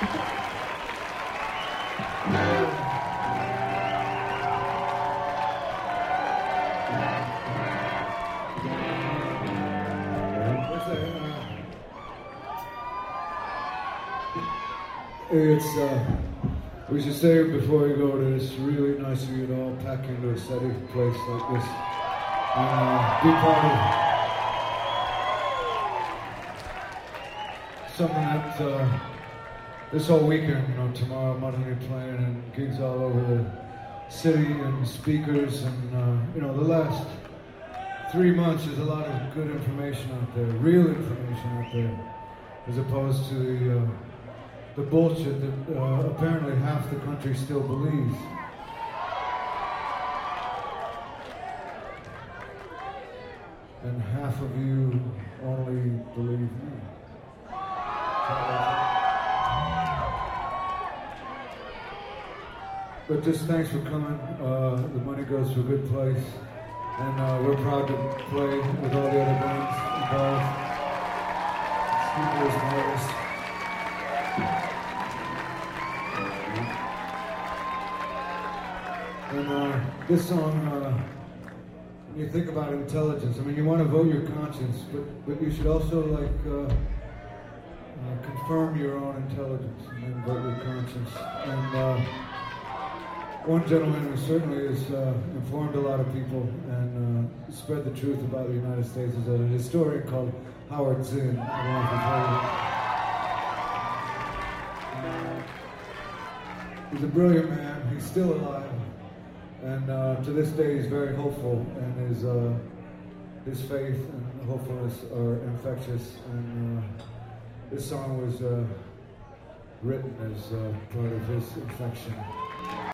We should say before we go to this, really nice of you to all pack into a steady place like this and be part of something that this whole weekend, tomorrow Mudhoney playing and gigs all over the city and speakers and, the last 3 months there's a lot of good information out there, real information out there, as opposed to the bullshit that apparently half the country still believes. And half of you only believe me. But just thanks for coming. The money goes to a good place. And we're proud to play with all the other bands involved. Speakers and artists. And this song, when you think about intelligence, you want to vote your conscience, but you should also confirm your own intelligence and then vote your conscience. And one gentleman who certainly has informed a lot of people and spread the truth about the United States is a historian called Howard Zinn. I don't know if you've heard of him. He's a brilliant man. He's still alive. And to this day, he's very hopeful, and his faith and hopefulness are infectious. And this song was written as part of his infection.